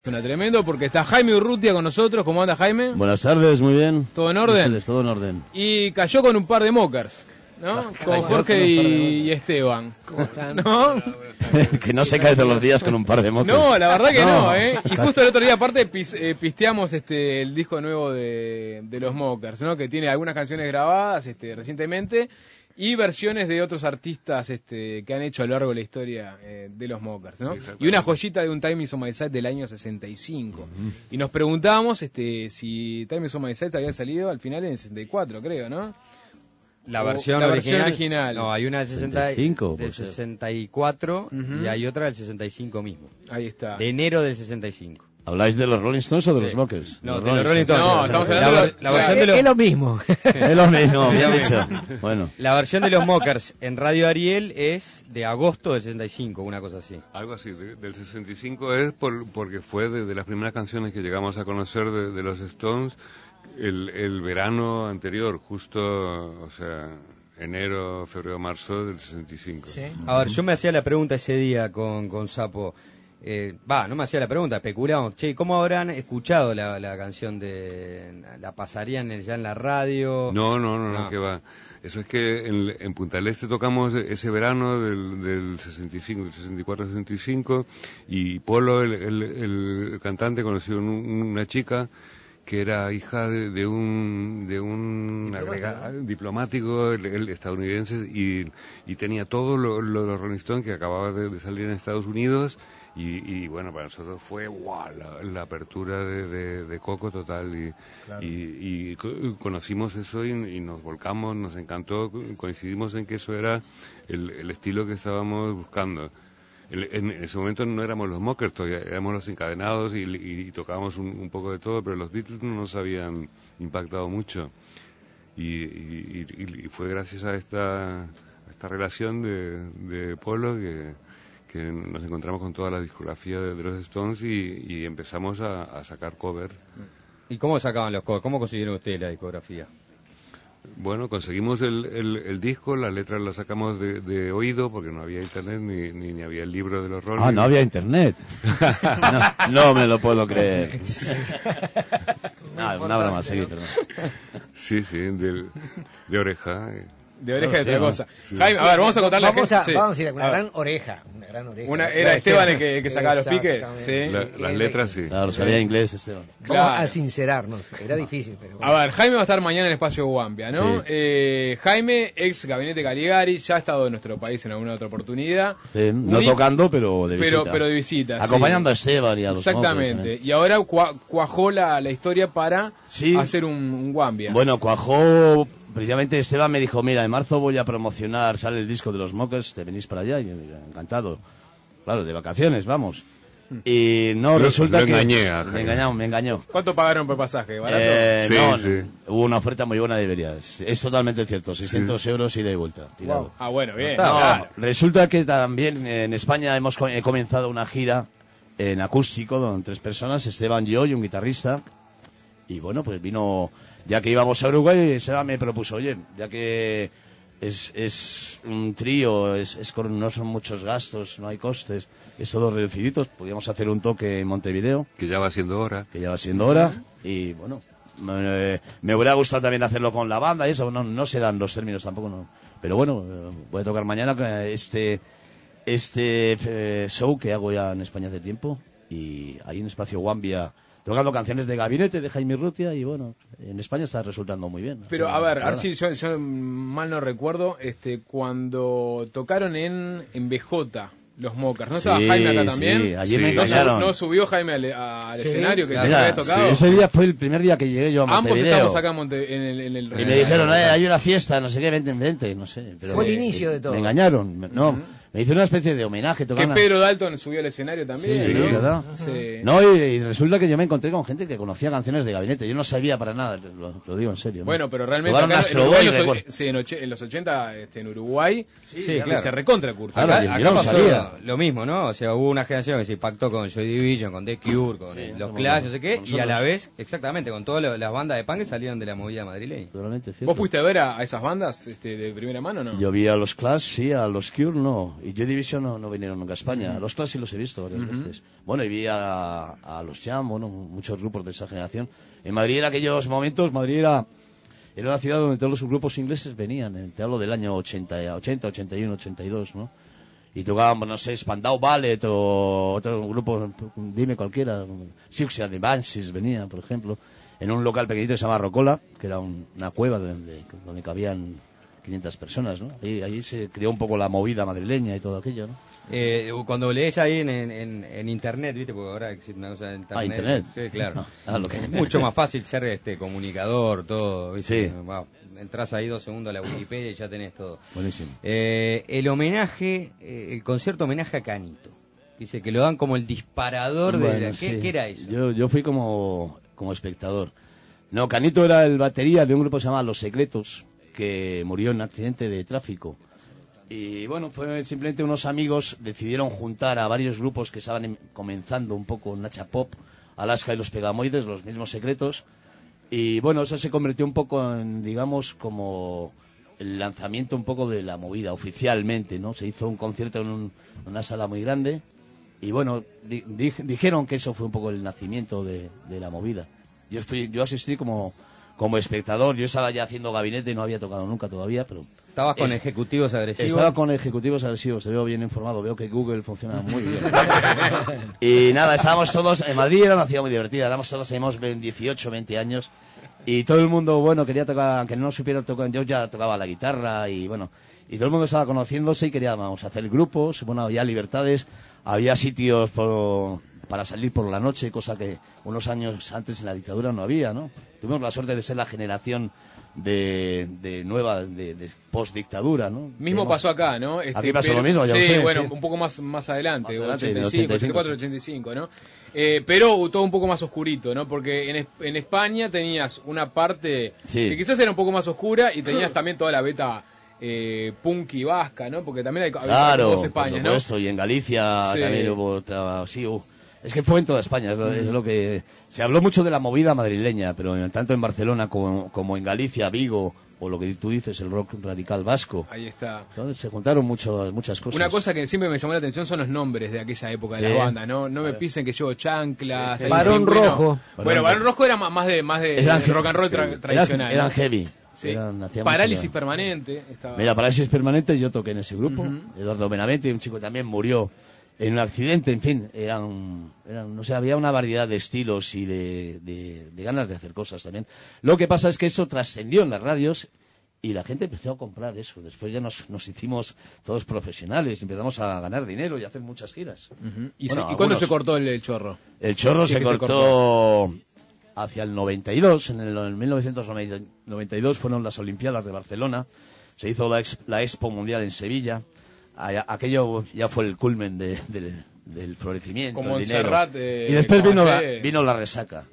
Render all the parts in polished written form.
Suena tremendo porque está Jaime Urrutia con nosotros. ¿Cómo anda, Jaime? Buenas tardes, muy bien. ¿Todo en orden? Todo en orden. Y cayó con un par de mockers, ¿no? Con Jorge y Esteban. ¿Cómo están? ¿No? Que no se cae todos los días con un par de mocos. No, la verdad que no, ¿eh? Y justo el otro día, aparte, pisteamos el disco nuevo de los Mockers, ¿no? Que tiene algunas canciones grabadas recientemente y versiones de otros artistas que han hecho a lo largo de la historia de los Mockers, ¿no? Y una joyita de un Time Is On My Side del año 65. Y nos preguntábamos si Time Is On My Side había salido al final en el 64, creo, ¿no? La versión original. No, hay una del 65, del 64 Uh-huh. y hay otra del 65 mismo. Ahí está. De enero del 65. ¿Habláis de los Rolling Stones o de los Mockers? No, de los Rolling Stones. No, estamos hablando de la versión de los... Es lo mismo. Es lo mismo, bien dicho. Bueno. La versión de los Mockers en Radio Ariel es de agosto del 65, una cosa así. Algo así, del 65 es porque fue de las primeras canciones que llegamos a conocer de los Stones el verano anterior, justo, o sea, enero, febrero, marzo del 65. Sí. A ver, yo me hacía la pregunta ese día con Sapo. No me hacía la pregunta, especulamos. Che, ¿cómo habrán escuchado la canción la pasarían ya en la radio? No, que va. Eso es que en Punta del Este tocamos ese verano del 65, del 64-65, y Polo, el cantante, conoció una chica que era hija de un diplomático el estadounidense y tenía todo lo de los Rolling Stones, que acababa de salir en Estados Unidos. Y bueno, para nosotros fue la apertura de coco total y conocimos eso y nos volcamos, nos encantó, coincidimos en que eso era el estilo que estábamos buscando. En ese momento no éramos los Mockers, todavía éramos los Encadenados y tocábamos un poco de todo, pero los Beatles no nos habían impactado mucho y fue gracias a esta relación de Polo que nos encontramos con toda la discografía de los Stones y empezamos a sacar covers. ¿Y cómo sacaban los covers? ¿Cómo consiguieron ustedes la discografía? Bueno, conseguimos el disco, las letras las sacamos de oído porque no había internet ni había el libro de los Rolling. Ah, no había internet. No me lo puedo creer. Una broma, seguí, perdón. Sí, de oreja. De oreja de otra cosa. Sí. Jaime, a ver, vamos a contarle Vamos a sí. decir, una gran oreja. Era Esteban el que sacaba los piques. Sí. Las letras, sí. Claro, sabía inglés, Esteban. Claro. Vamos a sincerarnos. Era difícil, pero... A ver, Jaime va a estar mañana en el Espacio Guambia, ¿no? Sí. Jaime, ex Gabinete Caligari, ya ha estado en nuestro país en alguna otra oportunidad. Sí, no tocando, pero de visita. Pero de visita, acompañando sí. a Esteban y a los Exactamente. Mockers, Y ahora cuajó la historia para Sí. hacer un Guambia. Bueno, cuajó. Precisamente Esteban me dijo, mira, en marzo voy a promocionar, sale el disco de los Mockers, te venís para allá, y yo, encantado. Claro, de vacaciones, vamos. Y no, resulta que... Me engañó. ¿Cuánto pagaron por pasaje? ¿Barato? Sí. Hubo una oferta muy buena de Iberia. Es totalmente cierto, 600 euros ida y vuelta. Tirado. Wow. Ah, bueno, bien. No, Claro. resulta que también en España he comenzado una gira en acústico con 3 personas, Esteban, yo y un guitarrista. Y bueno, pues vino, ya que íbamos a Uruguay, Esteban me propuso, oye, ya que es un trío, no son muchos gastos, no hay costes, es todo reduciditos, podríamos hacer un toque en Montevideo. Que ya va siendo hora. Y bueno, me hubiera gustado también hacerlo con la banda y eso, no se dan los términos tampoco, no. Pero bueno, voy a tocar mañana este show que hago ya en España hace tiempo, y ahí en Espacio Guambia, tocando canciones de Gabinete, de Jaime Urrutia, y bueno, en España está resultando muy bien. Pero a ver si yo mal no recuerdo, cuando tocaron en BJ, los Mockers, ¿no estaba Jaime acá también? Sí, allí me engañaron. ¿No subió Jaime al escenario que claro, se había tocado? Sí, ese día fue el primer día que llegué yo a Montevideo. Ambos estamos acá en el y me dijeron, hay una fiesta, no sé qué, vente, no sé. Pero fue el inicio de todo. Me engañaron, no. Me hicieron una especie de homenaje. Que Pedro Dalton subió al escenario también, sí, ¿no? ¿verdad? Sí. No, y resulta que yo me encontré con gente que conocía canciones de Gabinete. Yo no sabía para nada, lo digo en serio. Bueno, ¿no? pero realmente acá, en los 80 en Uruguay claro. se recontra curso. Claro, Acá pasó lo mismo, ¿no? O sea, hubo una generación que se pactó con Joy Division, con The Cure, con los Clash, no sé qué, y a la vez, exactamente, con todas las bandas de punk que salieron de la movida madrileña. Totalmente cierto. ¿Vos fuiste a ver a esas bandas de primera mano o no? Yo vi a los Clash, sí, a los Cure no. Y Joy Division no vinieron nunca a España. Los Clash sí los he visto varias veces. Bueno, y vi a los Jam, bueno, muchos grupos de esa generación. En Madrid en aquellos momentos, Madrid era una ciudad donde todos los grupos ingleses venían. Te hablo del año 80, 81, 82, ¿no? Y tocaban, no sé, Spandau Ballet o otro grupo, dime cualquiera. Siouxsie and the Banshees venían, por ejemplo, en un local pequeñito que se llama Rocola, que era una cueva donde cabían 500 personas, ¿no? Ahí se creó un poco la movida madrileña y todo aquello, ¿no? Cuando lees ahí en internet, ¿viste? Porque ahora existe una cosa en internet. Internet. Sí, claro. Lo que... Es mucho más fácil ser comunicador, todo, ¿viste? Sí. Wow. Entras ahí 2 segundos a la Wikipedia y ya tenés todo. Buenísimo. El homenaje, el concierto homenaje a Canito. Dice que lo dan como el disparador de... Bueno, ¿Qué era eso? Yo fui como espectador. No, Canito era el batería de un grupo que se llamaba Los Secretos, que murió en un accidente de tráfico. Y bueno, fue simplemente unos amigos decidieron juntar a varios grupos que estaban comenzando un poco Nacha Pop, Alaska y los Pegamoides, los mismos Secretos. Y bueno, eso se convirtió un poco en, digamos, como el lanzamiento un poco de la movida oficialmente, ¿no? Se hizo un concierto en una sala muy grande y bueno, dijeron que eso fue un poco el nacimiento de la movida. Yo asistí como espectador. Yo estaba ya haciendo gabinete y no había tocado nunca todavía, pero... ¿Estabas con ejecutivos agresivos? Estaba con ejecutivos agresivos, te veo bien informado, veo que Google funciona muy bien. Y nada, estábamos todos, en Madrid era una ciudad muy divertida, éramos todos, teníamos 18, 20 años, y todo el mundo, bueno, quería tocar, aunque no supiera tocar, yo ya tocaba la guitarra, y bueno, y todo el mundo estaba conociéndose y queríamos hacer grupos, bueno, había libertades, había sitios para salir por la noche, cosa que unos años antes en la dictadura no había, ¿no? Tuvimos la suerte de ser la generación de post-dictadura, ¿no? Mismo pasó acá, ¿no? Aquí pasó lo mismo, ya sí, lo sé. bueno, sí. un poco más adelante, Más adelante, 85, 84, 85, ¿no? Pero todo un poco más oscurito, ¿no? Porque en España tenías una parte que quizás era un poco más oscura y tenías también toda la beta punk y vasca, ¿no? Porque también hay dos Españas, ¿no? Y en Galicia también hubo otra... Sí, es que fue en toda España, es lo que... Se habló mucho de la movida madrileña, pero tanto en Barcelona como en Galicia, Vigo, o lo que tú dices, el rock radical vasco. Ahí está. Entonces se juntaron muchas cosas. Una cosa que siempre me llamó la atención son los nombres de aquella época de las bandas, ¿no? No me pisen que llevo chanclas... Sí. Barón Rojo. Bueno, Barón Rojo era más de rock and roll tradicional. Eran heavy. Sí. Parálisis Permanente. Mira, Parálisis Permanente, yo toqué en ese grupo. Eduardo Benavente, un chico que también murió en un accidente, en fin, no sé, había una variedad de estilos y de ganas de hacer cosas también. Lo que pasa es que eso trascendió en las radios y la gente empezó a comprar eso. Después ya nos hicimos todos profesionales, empezamos a ganar dinero y a hacer muchas giras. ¿Y cuándo se cortó el chorro? El chorro se cortó hacia el 92, en el 1992 fueron las Olimpiadas de Barcelona, se hizo la Expo Mundial en Sevilla. Aquello ya fue el culmen del florecimiento, como el dinero. Y después vino la resaca.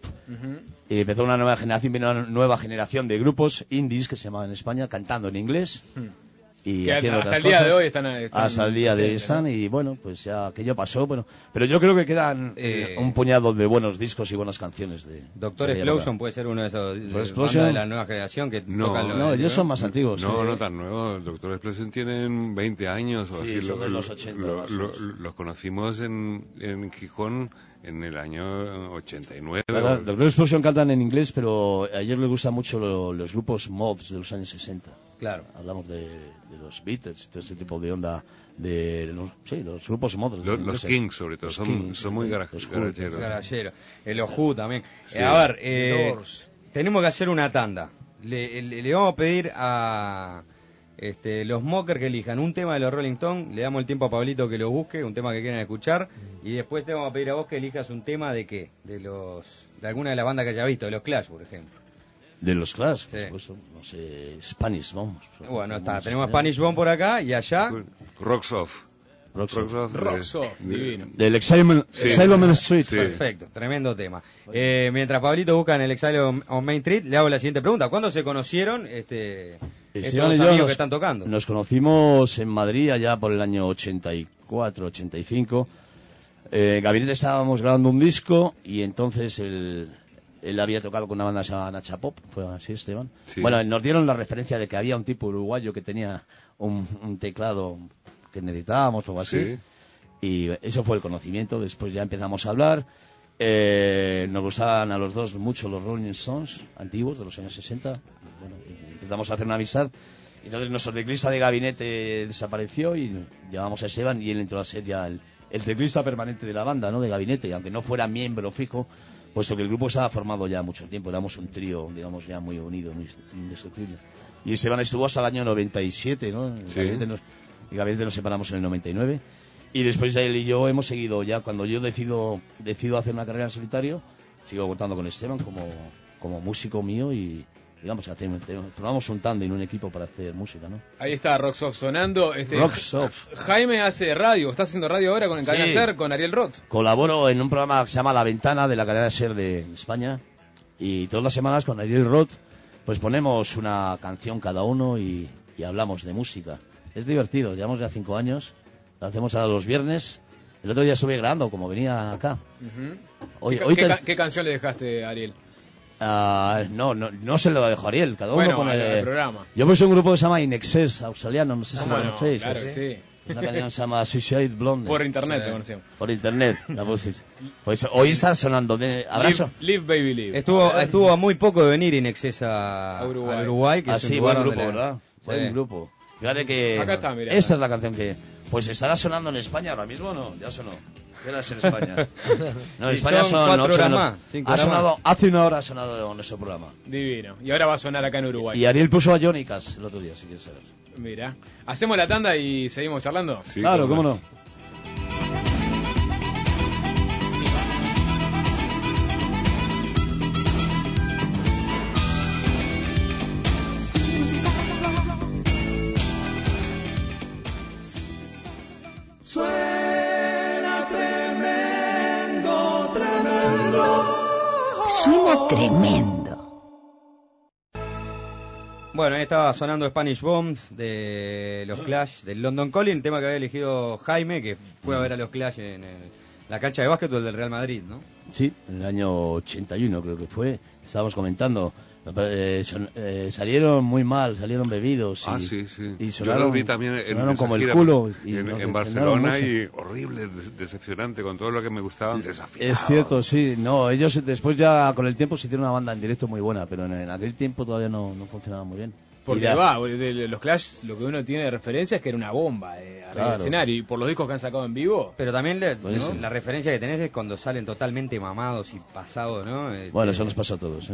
Y empezó una nueva generación de grupos indies que se llamaban en España, cantando en inglés. Y que haciendo hasta otras el día cosas. de hoy están hasta el día de hoy están, ¿no? Y bueno, pues ya aquello pasó, bueno, pero yo creo que quedan un puñado de buenos discos y buenas canciones de Doctor Explosion puede ser uno de esos bandas de la nueva generación que tocan no, ellos son más antiguos. No tan nuevos. Doctor Explosion tienen 20 años o así. Son de los 80. Los conocimos en Gijón en el año 89. Doctor Explosion cantan en inglés, pero a ellos les gustan mucho los grupos mods de los años 60. Claro. Hablamos de los Beatles y todo ese tipo de onda de los grupos mods. Los Kings, sobre todo, son muy garajeros. El Ojú también. Sí. A ver, tenemos que hacer una tanda. Le vamos a pedir a los Mockers que elijan un tema de los Rolling Stones, le damos el tiempo a Pablito que lo busque, un tema que quieran escuchar, y después te vamos a pedir a vos que elijas un tema de qué, de alguna de las bandas que haya visto, de los Clash, por ejemplo. De los Clash, sí. Pues, no sé, Spanish Bomb. Bueno, tenemos Spanish Bomb por acá y allá. Rocks Off, divino. Del Exile on Street. Sí. Perfecto, tremendo tema. Mientras Pablito busca en el Exile on Main Street, le hago la siguiente pregunta. ¿Cuándo se conocieron estos amigos que están tocando? Nos conocimos en Madrid allá por el año 84, 85. Gabinete estábamos grabando un disco y entonces él había tocado con una banda llamada Nacha Pop, fue así, Esteban. Sí. Bueno, nos dieron la referencia de que había un tipo uruguayo que tenía un teclado que necesitábamos o algo así. Sí. Y eso fue el conocimiento. Después ya empezamos a hablar. Nos gustaban a los dos mucho los Rolling Stones antiguos de los años 60. Bueno, intentamos hacer una amistad. Y entonces nuestro teclista de gabinete desapareció y llamamos a Esteban y él entró a ser ya el teclista permanente de la banda, ¿no? De gabinete, aunque no fuera miembro fijo, puesto que el grupo estaba formado ya mucho tiempo. Éramos un trío, digamos, ya muy unido, muy indestructible. Y Esteban estuvo hasta el año 97, ¿no? El gabinete nos separamos en el 99. Y después él y yo hemos seguido ya, cuando yo decido hacer una carrera en solitario, sigo contando con Esteban como músico mío y, digamos, formamos un tándem, un equipo para hacer música, ¿no? Ahí está Rocksoft sonando. Rocksoft. Jaime hace radio, está haciendo radio ahora con Cadena Ser, con Ariel Roth. Colaboro en un programa que se llama La Ventana de la Cadena Ser de España y todas las semanas con Ariel Roth pues ponemos una canción cada uno y hablamos de música. Es divertido, llevamos ya 5 años, lo hacemos a los viernes. El otro día estuve grabando, como venía acá. ¿Qué canción le dejaste a Ariel? No se lo dejo a Ariel, cada uno pone el programa. Yo puse un grupo que se llama Inexcess, australiano, no sé si lo conocéis. Claro que sí. Una canción que se llama Suicide Blonde. Por internet lo conocemos. Por internet, la pusis. Pues hoy está sonando. ¿Abrazo? Live Baby Live. Estuvo a muy poco de venir Inexcess a Uruguay, que es un lugar buen grupo, ¿verdad? Buen grupo. Fíjate que acá está, mira. Esa es la canción que... Pues estará sonando en España ahora mismo, ¿no? Ya sonó. ¿Qué hora es en España? No, en España son 4 horas 8 más. Ha sonado, hace una hora ha sonado nuestro programa. Divino. Y ahora va a sonar acá en Uruguay. Y Ariel puso a Johnny Cash el otro día, si quieres saber. Mira. ¿Hacemos la tanda y seguimos charlando? Sí, claro, cómo no. Suena tremendo. Bueno, ahí estaba sonando Spanish Bombs de los Clash, del London Calling, tema que había elegido Jaime, que fue a ver a los Clash en la cancha de básquetbol del Real Madrid, ¿no? Sí, en el año 81 creo que fue. Estábamos comentando. Salieron muy mal, salieron bebidos. Sí. Y sonaron, yo lo vi también en como el gira culo. en Barcelona y horrible, decepcionante, con todo lo que me gustaban, desafiados. Es cierto, sí. No, ellos después ya con el tiempo se hicieron una banda en directo muy buena, pero en aquel tiempo todavía no funcionaba muy bien. Porque de los Clash lo que uno tiene de referencia es que era una bomba arriba del escenario, y por los discos que han sacado en vivo. Pero también la referencia que tenés es cuando salen totalmente mamados y pasados, ¿no? Bueno, eso nos pasó a todos, ¿eh?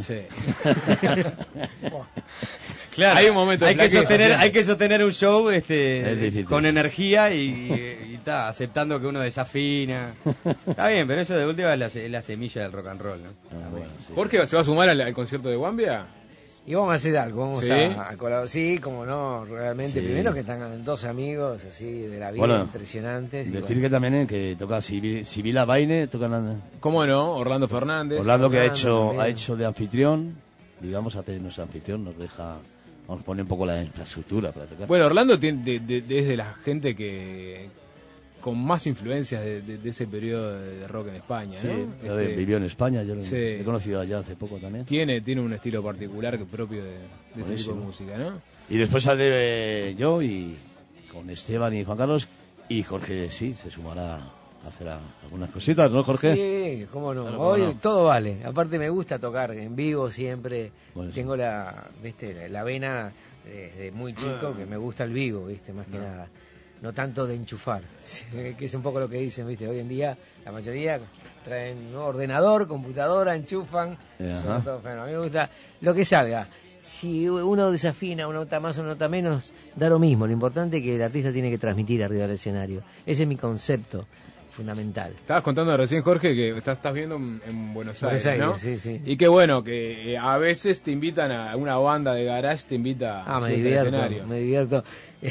Sí. Claro, hay un momento hay que sostener un show con energía y aceptando que uno desafina. Está bien, pero eso de última es la semilla del rock and roll, ¿no? Bueno, sí. ¿Jorge se va a sumar al concierto de Wambia? Y vamos a hacer algo, vamos ¿Sí? a colaborar. Sí, como no, realmente. Sí. Primero que están 2 amigos así de la vida, impresionantes. Decir que también que toca Sibila Baine, tocan... ¿Cómo no? Orlando Fernández. Orlando que ha también. hecho de anfitrión, digamos, hace nuestro anfitrión, nos pone un poco la infraestructura para tocar. Bueno, Orlando tiene desde la gente que con más influencias de ese periodo de rock en España, sí, ¿no? Vivió en España, yo sí. he conocido allá hace poco también. Tiene un estilo particular propio de ese tipo de música, ¿no? Y después saldré yo y con Esteban y Juan Carlos, y Jorge sí, se sumará a hacer algunas cositas, ¿no, Jorge? Sí, cómo no. Claro, Hoy no. todo vale. Aparte me gusta tocar en vivo siempre. Bueno, sí. Tengo la vena desde muy chico que me gusta el vivo, ¿viste? Más que nada. No tanto de enchufar, que es un poco lo que dicen, ¿viste? Hoy en día la mayoría traen un ordenador, computadora, enchufan. Suena todo feo. A mí me gusta lo que salga. Si uno desafina, una nota más o una nota menos, da lo mismo. Lo importante es que el artista tiene que transmitir arriba del escenario. Ese es mi concepto fundamental. Estabas contando recién, Jorge, que estás viendo en Buenos Aires, ¿no? Sí. Y qué bueno, que a veces te invitan a una banda de garage, te invita a me divierto.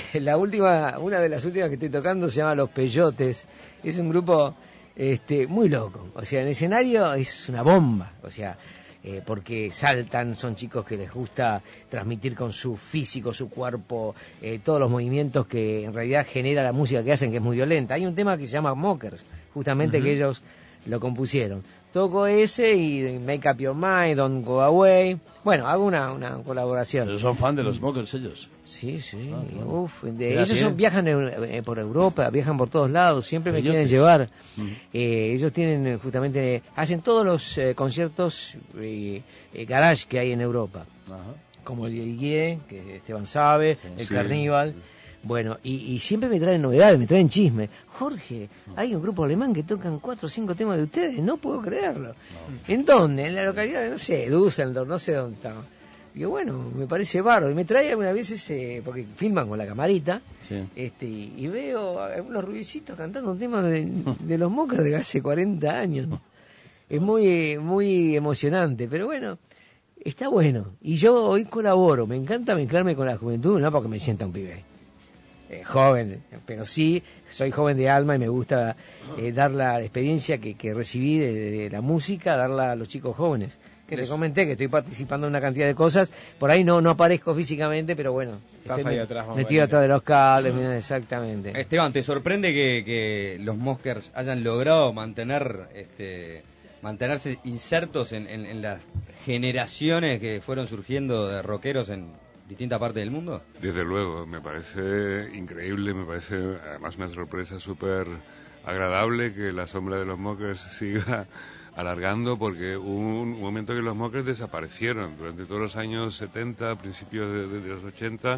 Una de las últimas que estoy tocando se llama Los Peyotes. Es un grupo muy loco. O sea, en escenario es una bomba. O sea, porque saltan, son chicos que les gusta transmitir con su físico, su cuerpo, todos los movimientos que en realidad genera la música que hacen, que es muy violenta. Hay un tema que se llama Mockers, justamente que ellos lo compusieron. Toco ese y Make Up Your Mind, Don't Go Away, Bueno, hago una colaboración. Pero son fan de los Smokers ellos. Sí, sí, claro. ellos viajan por Europa, viajan por todos lados, siempre me quieren llevar. Ellos tienen justamente, hacen todos los conciertos garage que hay en Europa, como el Guille, que Esteban sabe, el Carnival. Bueno, y siempre me traen novedades, me traen chisme. Jorge, hay un grupo alemán que tocan 4 o 5 temas de ustedes, no puedo creerlo. No. ¿En dónde? En la localidad de, no sé, Düsseldorf, no sé dónde está. Digo, bueno, me parece bárbaro. Y me trae algunas veces, porque filman con la camarita, y veo algunos rubiecitos cantando un tema de los Smokers de hace 40 años. Es muy emocionante, pero bueno, está bueno. Y yo hoy colaboro, me encanta mezclarme con la juventud, no porque me sienta un pibe joven, pero sí soy joven de alma y me gusta dar la experiencia que recibí de la música, darla a los chicos jóvenes. Que te comenté que estoy participando en una cantidad de cosas, por ahí no aparezco físicamente, pero bueno, estás ahí atrás, metido atrás de los cables, mira, exactamente. Esteban, ¿te sorprende que los Smokers hayan logrado mantenerse insertos en las generaciones que fueron surgiendo de rockeros en distintas partes del mundo? Desde luego, me parece increíble, me parece además una sorpresa súper agradable que la sombra de los Smokers siga alargando, porque hubo un momento que los Smokers desaparecieron durante todos los años 70, principios de los 80,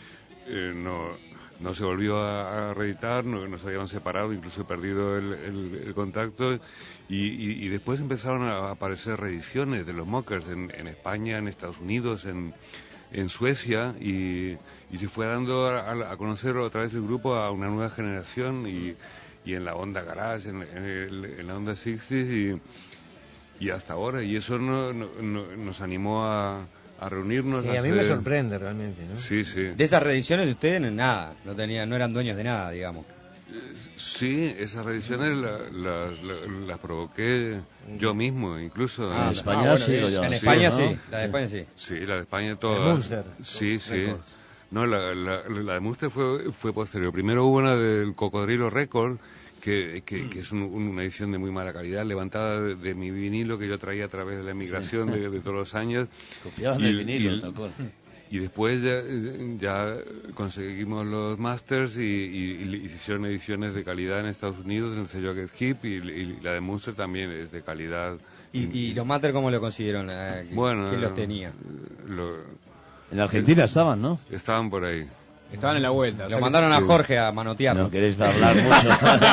no se volvió a reeditar, no se habían separado, incluso he perdido el contacto, y después empezaron a aparecer reediciones de los Smokers en España, en Estados Unidos, en Suecia, y se fue dando a conocer otra vez el grupo a una nueva generación, y en la onda garage, en la onda 60s, y hasta ahora, y eso nos animó a reunirnos. Sí, a mí me sorprende realmente, ¿no? Sí. De esas reediciones ustedes nada, no eran dueños de nada, digamos. Sí, esas reediciones las provoqué yo mismo, incluso. En España en España sí, la de España sí. Sí, la de España toda. De Munster. Sí. No, la de Munster fue posterior. Primero hubo una del Cocodrilo Record, que es una edición de muy mala calidad, levantada de mi vinilo que yo traía a través de la emigración de todos los años. Copiaban el vinilo, tal cual. Y después ya conseguimos los masters y hicieron ediciones de calidad en Estados Unidos, en el sello Get Hip, y la de Munster también es de calidad. ¿Y los masters cómo lo consiguieron? Bueno, ¿Quién los tenía? En Argentina estaban, ¿no? Estaban por ahí. Estaban en la vuelta. Lo mandaron a Jorge a manotearlo. No queréis hablar mucho.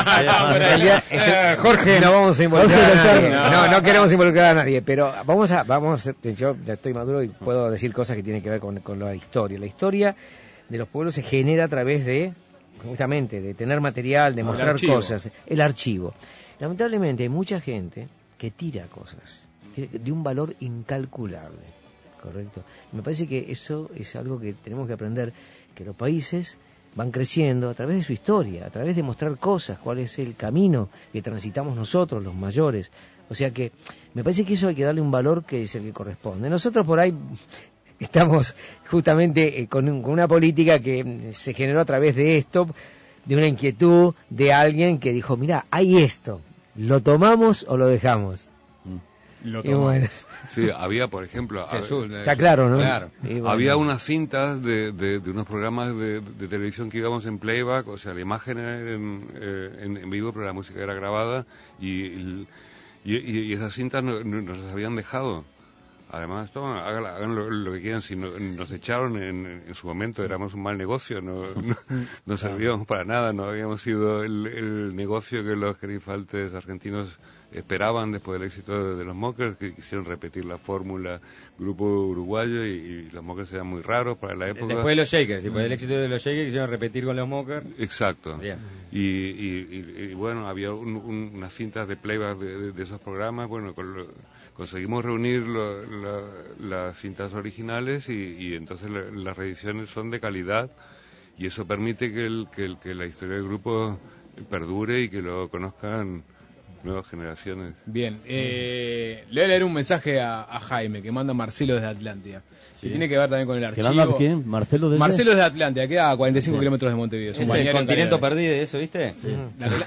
Jorge, no vamos a involucrar a nadie. No queremos involucrar a nadie, pero vamos a yo ya estoy maduro y puedo decir cosas que tienen que ver con la historia. La historia de los pueblos se genera a través de, justamente, de tener material, de mostrar cosas. El archivo. Lamentablemente hay mucha gente que tira cosas de un valor incalculable, ¿correcto? Me parece que eso es algo que tenemos que aprender, que los países van creciendo a través de su historia, a través de mostrar cosas, cuál es el camino que transitamos nosotros, los mayores. O sea que me parece que eso hay que darle un valor que es el que corresponde. Nosotros por ahí estamos justamente con una política que se generó a través de esto, de una inquietud de alguien que dijo, mira, hay esto, ¿lo tomamos o lo dejamos? Y bueno. Sí, había, por ejemplo... Está claro, ¿no? Claro. Bueno. Había unas cintas de unos programas de televisión que íbamos en playback, o sea, la imagen era en vivo, pero la música era grabada, y esas cintas nos las habían dejado. Además, hagan lo que quieran. Si nos echaron en su momento, éramos un mal negocio, no servíamos para nada, no habíamos sido el negocio que los gerifaltes argentinos esperaban después del éxito de los Smokers, que quisieron repetir la fórmula grupo uruguayo, y los Smokers eran muy raros para la época. Después de los Shakers, después del éxito de los Shakers quisieron repetir con los Smokers. Exacto. Bien. Y bueno, había unas cintas de playback de esos programas. Bueno, conseguimos reunir las cintas originales, y entonces las reediciones son de calidad, y eso permite que la historia del grupo perdure y que lo conozcan nuevas generaciones. Bien, le voy a leer un mensaje a Jaime que manda Marcelo desde Atlántida. Que tiene que ver también con el archivo. ¿Que manda quién? ¿Marcelo desde? Marcelo desde Atlántida, queda a 45 kilómetros de Montevideo. Es el continente perdido, eso, ¿viste? Sí.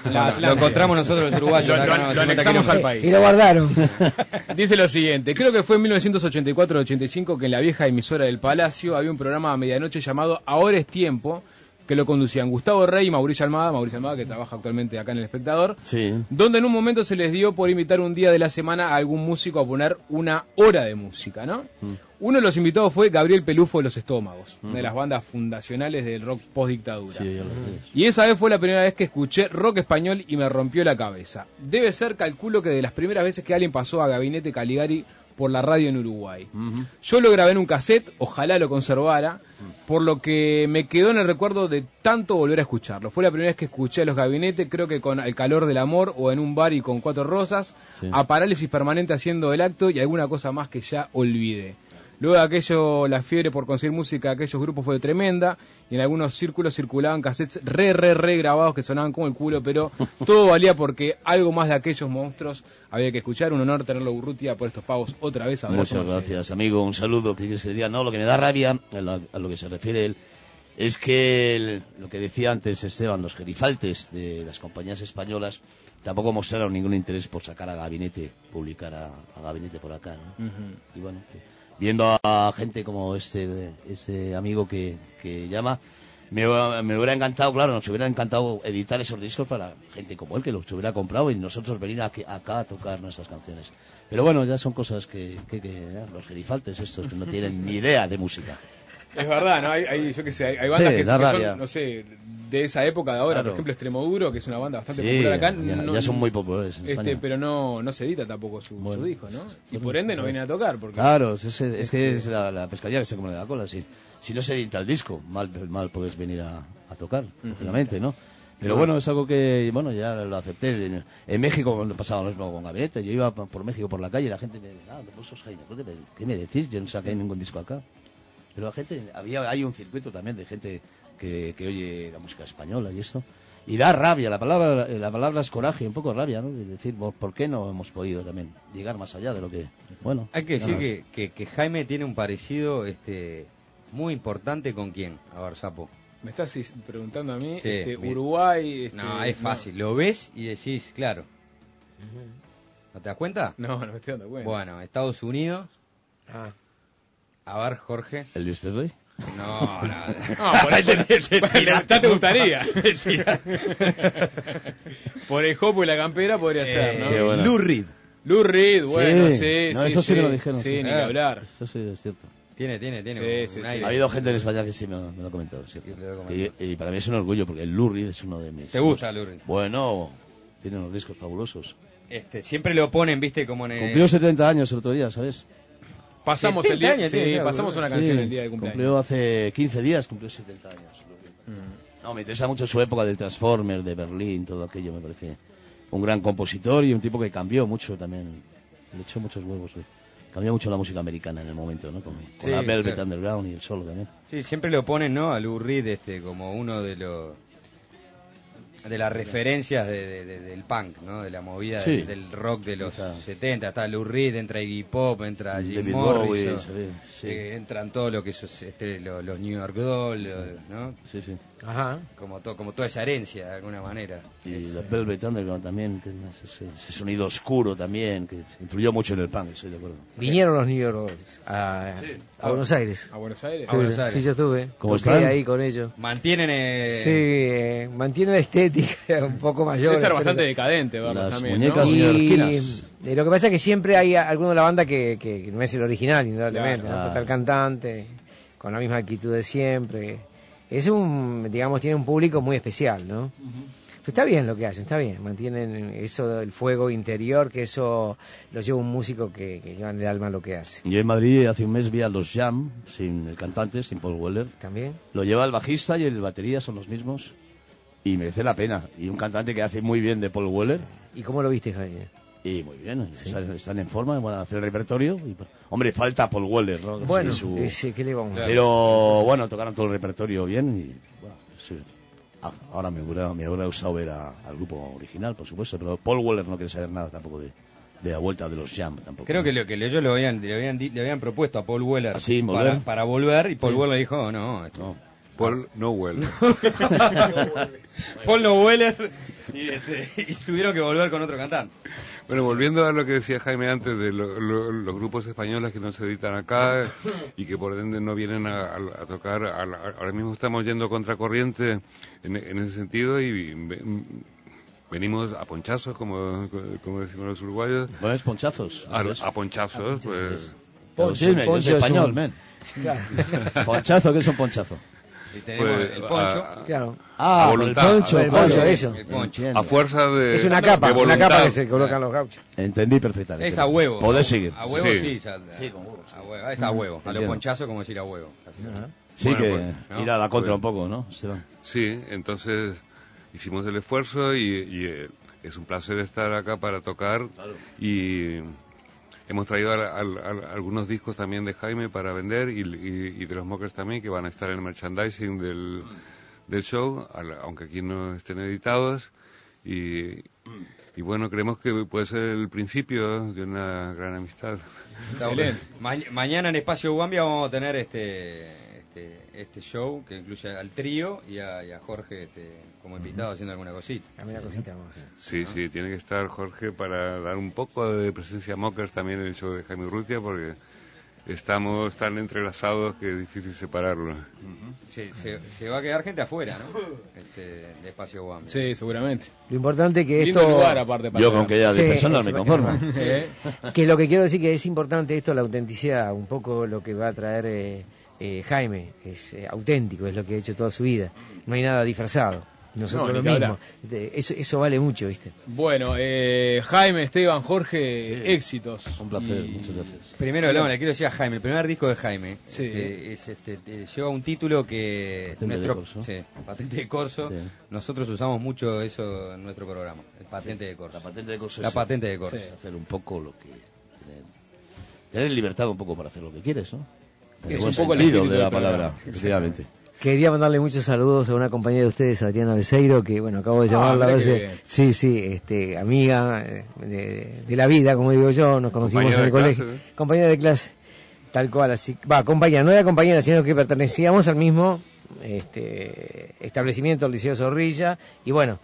Lo encontramos nosotros los uruguayos. Lo anexamos al país. Y lo guardaron. Dice lo siguiente: creo que fue en 1984-85 que en la vieja emisora del Palacio había un programa a medianoche llamado Ahora es Tiempo, que lo conducían Gustavo Rey y Mauricio Almada, que trabaja actualmente acá en El Espectador, Sí. donde en un momento se les dio por invitar un día de la semana a algún músico a poner una hora de música, ¿no? Uno de los invitados fue Gabriel Pelufo de Los Estómagos, una de las bandas fundacionales del rock post-dictadura. Sí, ya lo sé. Y esa vez fue la primera vez que escuché rock español y me rompió la cabeza. Debe ser, calculo, que de las primeras veces que alguien pasó a Gabinete Caligari por la radio en Uruguay. Yo lo grabé en un cassette, ojalá lo conservara, por lo que me quedó en el recuerdo de tanto volver a escucharlo. Fue la primera vez que escuché a Los Gabinetes, creo que con El Calor del Amor o en un bar y con Cuatro Rosas, Sí. a Parálisis Permanente haciendo el acto y alguna cosa más que ya olvidé. Luego de aquello, la fiebre por conseguir música de aquellos grupos fue tremenda, y en algunos círculos circulaban cassettes re grabados que sonaban como el culo, pero todo valía porque algo más de aquellos monstruos había que escuchar. Un honor tenerlo, Urrutia, por estos pagos otra vez. Abrazo, Muchas Marcelo. gracias, amigo. Un saludo. Que se diga, no, lo que me da rabia, a lo que se refiere él, es que lo que decía antes Esteban, los gerifaltes de las compañías españolas tampoco mostraron ningún interés por sacar a Gabinete, publicar a Gabinete por acá, ¿no? Y bueno, viendo a gente como este amigo que llama, me hubiera encantado, claro, nos hubiera encantado editar esos discos para gente como él, que los hubiera comprado y nosotros venir acá a tocar nuestras canciones. Pero bueno, ya son cosas que los gerifaltes estos que no tienen ni idea de música. Es verdad, ¿no? Hay yo qué sé, hay bandas Sí, que da son, rabia. no sé, de esa época de ahora, Claro. por ejemplo, Extremoduro, que es una banda bastante Sí, popular acá. ya son muy populares en España. Pero no se edita tampoco su disco, ¿no? Y por ende no viene a tocar. Porque Claro, es que es la pescadilla que se come de la cola. Si no se edita el disco, mal puedes venir a tocar, lógicamente, ¿no? Pero bueno, es algo que, bueno, ya lo acepté. En México me pasaba lo mismo con Gabinete. Yo iba por México por la calle y la gente me decía, vos sos Jaime, ¿qué me decís? Yo no saqué ningún disco acá. Pero la gente, hay un circuito también de gente que oye la música española y esto. Y da rabia, la palabra es coraje, un poco rabia, ¿no? De decir, ¿por qué no hemos podido también llegar más allá de lo que... Bueno, hay que decir que Jaime tiene un parecido muy importante con quién. A ver, Sapo. me estás preguntando a mí, Sí, Uruguay... no, es fácil. Lo ves y decís, claro. ¿No te das cuenta? No me estoy dando cuenta. Bueno, Estados Unidos. Ah. A ver, Jorge. ¿Elvis Presley? No. Por ahí ya te gustaría. Por el jopo y la campera podría ser, ¿no? Qué bueno. Lou Reed. Lou Reed, bueno, sí. No, eso sí me lo dijeron. Sí, ni que hablar. Eso sí es cierto. Tiene Sí, un sí. aire. Ha habido gente en España que sí me lo ha comentado, ¿cierto? Sí, me lo ha comentado. Y para mí es un orgullo porque el Lou Reed es uno de mis... ¿Te gusta Lou Reed? Bueno, tiene unos discos fabulosos. Siempre lo ponen, viste, como en Cumplió 70 años el otro día, ¿sabes? Pasamos 70 el día, años, sí, claro, pasamos una Sí, canción el día de cumpleaños. cumplió hace 15 días, cumplió 70 años. No, me interesa mucho su época del Transformer, de Berlín, todo aquello, me parece un gran compositor y un tipo que cambió mucho también, le echó muchos huevos, cambió mucho la música americana en el momento, ¿no? Con Sí, la Velvet claro. Underground y el solo también. Sí, siempre lo ponen, ¿no? A Lou Reed como uno de las referencias del punk, ¿no? De la movida Sí. del rock de los Claro. 70. Está Lou Reed, entra Iggy Pop, entra Jim David Morrison, Bowie, sí. entran todos lo que es los New York Dolls, ¿no? Sí, sí. Ajá. Como toda esa herencia de alguna manera. Y la Velvet Underground también, que es ese sonido oscuro también, que influyó mucho en el punk, estoy de acuerdo. Vinieron los New York Dolls a Buenos Aires. ¿A Buenos Aires? A Buenos Aires. Sí, yo estuve. ¿Cómo Toqué están? ahí con ellos. Mantienen... Sí, mantiene la estética un poco mayor. Debe ser bastante decadente verlos Las también, muñecas ¿no? y- Y neoyorquinas. lo que pasa es que siempre hay alguno de la banda que no es el original, indudablemente. Claro. ¿no? Está el cantante, con la misma actitud de siempre. Es digamos, tiene un público muy especial, ¿no? Pero está bien lo que hacen, está bien. Mantienen eso del fuego interior, que eso lo lleva un músico que lleva en el alma lo que hace. Yo en Madrid hace un mes vi a los Jam, sin el cantante, sin Paul Weller. ¿También? Lo lleva el bajista y el batería, son los mismos. Y merece la pena. Y un cantante que hace muy bien de Paul Weller. ¿Y cómo lo viste, Jaime? Y muy bien, están en forma, van a hacer el repertorio. Hombre, falta Paul Weller, ¿no? Bueno, Sí, ¿qué le vamos a hacer? Pero bueno, tocaron todo el repertorio bien y bueno, sí. Ahora me hubiera gustado ver al grupo original, por supuesto, pero Paul Weller no quiere saber nada tampoco de la vuelta de los Jam tampoco. Creo que ellos le habían propuesto a Paul Weller volver. para volver, y Paul Weller dijo, oh, no. Paul no Weller. Paul no Weller, y tuvieron que volver con otro cantante. Bueno, volviendo a lo que decía Jaime antes de los grupos españoles que no se editan acá y que por ende no vienen a tocar, ahora mismo estamos yendo contracorriente en ese sentido y venimos a ponchazos, como decimos los uruguayos. Bueno, es ponchazos. A ponchazos, pues... Poncho es español, men. Ponchazo, ¿qué es un ponchazo? Y tenemos Pues, el poncho. Claro. A voluntad. El poncho, eso. El poncho. A fuerza de... Es una de capa voluntad. que se colocan los gauchos. Entendí perfectamente. Es a huevo. Podés seguir. A huevo Sí. sí. Sí, con huevos. A huevo. Es a huevo. A los Entiendo. ponchazos como decir a huevo. Sí, Bueno, que pues, ¿no? ir a la contra Pues- un poco, ¿no, Esteban? Sí, entonces hicimos el esfuerzo y es un placer estar acá para tocar y hemos traído algunos discos también de Jaime para vender y de los Mockers también, que van a estar en el merchandising del show, aunque aquí no estén editados, y bueno, creemos que puede ser el principio de una gran amistad. Excelente. Mañana en Espacio Guambia vamos a tener este show que incluye al trío y a Jorge como invitado haciendo alguna cosita. A mí una cosita vamos a hacer. Sí, tiene que estar Jorge para dar un poco de presencia a Mockers también en el show de Jaime Urrutia, porque estamos tan entrelazados que es difícil separarlo. Se va a quedar gente afuera, ¿no? De Espacio Guambia. Sí, seguramente. Lo importante que Lindo esto... lugar aparte para Yo tocar. con que ya Sí, 10 personas eso, me conformo. Que lo que quiero decir que es importante esto, la autenticidad, un poco lo que va a traer Jaime, es auténtico, es lo que ha hecho toda su vida, no hay nada disfrazado, nosotros No, lo ni que mismo, eso vale mucho, ¿viste? Bueno, Jaime, Esteban, Jorge, Sí. éxitos. Un placer, Y- muchas gracias. Primero, le quiero decir a Jaime, el primer disco de Jaime Sí. lleva un título que Patente de corso. sí, patente de corso. Sí. Nosotros usamos mucho eso en nuestro programa, el patente de corso. La patente de corso La es patente de corso. es hacer un poco lo que... Tener libertad un poco para hacer lo que quieres, ¿no? En Es el buen un poco el sentido espíritu de la del programa. palabra, efectivamente. Quería mandarle muchos saludos a una compañera de ustedes, Adriana Beseiro, que bueno, acabo de llamarla a mira ver qué si- sí, amiga de la vida, como digo yo, nos conocimos Compañera en el de colegio, clase, ¿eh? compañera de clase, tal cual, así, compañera, no era compañera, sino que pertenecíamos al mismo establecimiento, el Liceo Zorrilla, y bueno,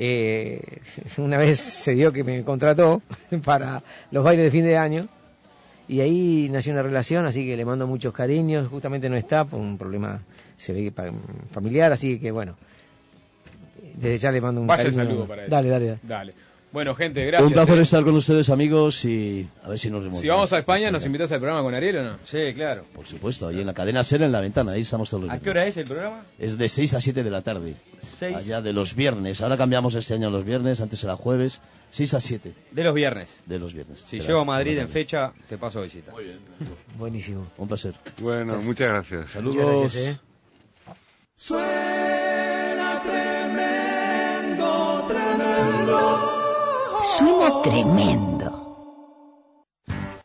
una vez se dio que me contrató para los bailes de fin de año, y ahí nació una relación, así que le mando muchos cariños. Justamente no está por un problema, se ve, familiar, así que bueno, desde ya le mando un Vaya el cariño. saludo para él. Dale. Dale. Bueno, gente, gracias. Un placer estar con ustedes, amigos, y a ver si nos vemos. Si vamos a España, ¿nos invitas al programa con Ariel o no? Sí, claro. Por supuesto, ahí en la cadena SER, en la ventana, ahí estamos todos los ¿A días. qué hora es el programa? Es de 6 a 7 de la tarde. 6 Allá de los viernes. Ahora cambiamos este año a los viernes, antes era jueves. 6 a 7 de los viernes. de los viernes. Si De la- llego a Madrid de la en tarde. fecha, te paso visita. Buenísimo. Un placer. Bueno, muchas gracias. Saludos. Muchas gracias, Suena tremendo.